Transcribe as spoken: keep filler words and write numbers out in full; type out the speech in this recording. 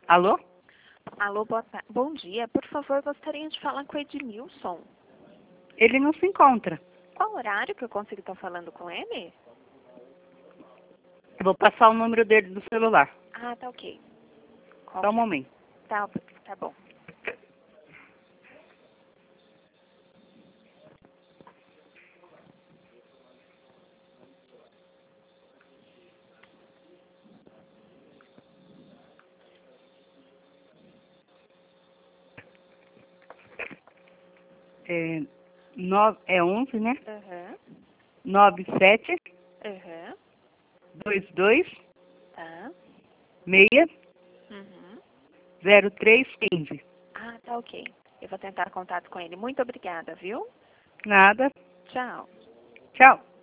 Alô? Alô, boa ta- bom dia. Por favor, gostaria de falar com o Edmilson. Ele não se encontra. Qual horário que eu consigo estar falando com ele? Eu vou passar o número dele do celular. Ah, tá ok. Qual Só um que é? momento. Tá, tá bom. É, nove, é onze, né? Aham, nove sete aham, dois dois tá. seis Uhum. zero três um cinco. Ah, tá ok. Eu vou tentar contato com ele. Muito obrigada, viu? Nada. Tchau. Tchau.